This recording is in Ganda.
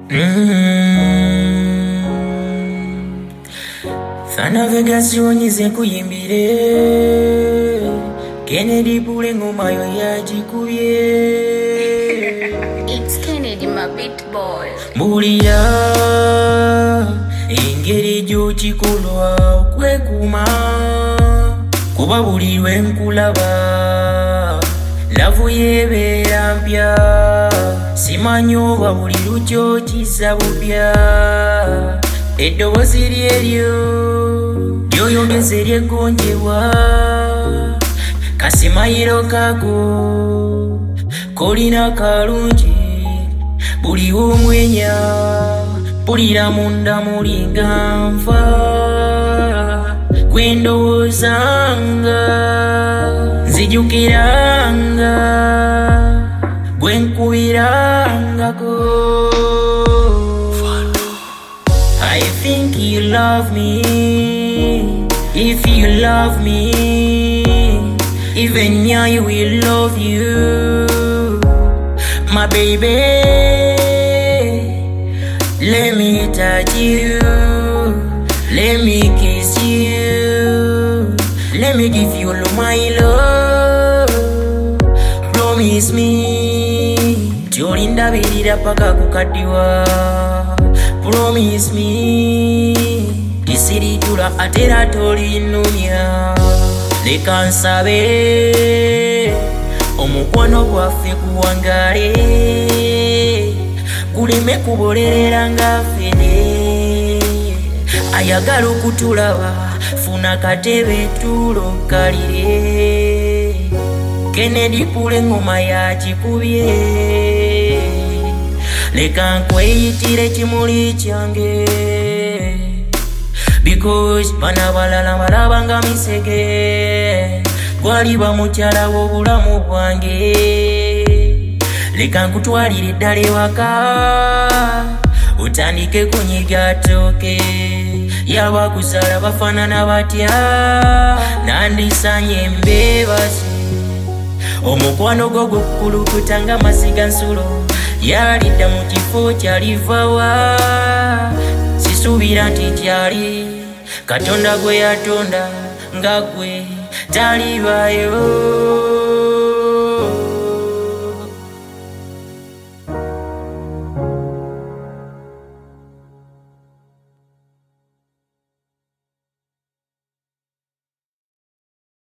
Fana Vegas yonyize kuyimbire Kennedy Pule ngoma yo yagikubye. It's Kennedy, my beat boy. Mbulira engeri gy'okikolwa okwekuuma kuba buli lwe nkulaba lavu yebeera mpya simanyi oba buli lukyokiza bupya eddoboozi lyeryo lyoyogeza eryeggonjebwa kasimayiro kago kolina kalungi buli omwenya pulira munda mulinga nfa gwendowoozanga nzijukiranga gwenkubirangako. I think you love me. If you love me, even I will love you, my baby. Let me touch you, let me kiss you, let me give you all my love. Promise me, jolinda birira paka kukadiwa. Promise me, tisiridula atera tolinumya. Leka nsabe, omukwano gwaffe guwangale. Kuleme kubolerera nga ffene ayagala okutulaba funa katebe tulokalire. Kennedy Pule ngoma yagikubye. Leka nkweyitire kimuli kyange because bana balala balabanga misege gwaliba mukyala w'obulamu bwange. Leka nkutwalire eddala ewaka utandike kunyiga tooke y'abakuzaala bafaanana batya nandisanye mbeebazi omukwano gwo gukulukuta nga masiga nsulo yalidda mu kifo kyalivawa sisuubira nti kyali Katonda gwe yatonda nga gwe talibaayo.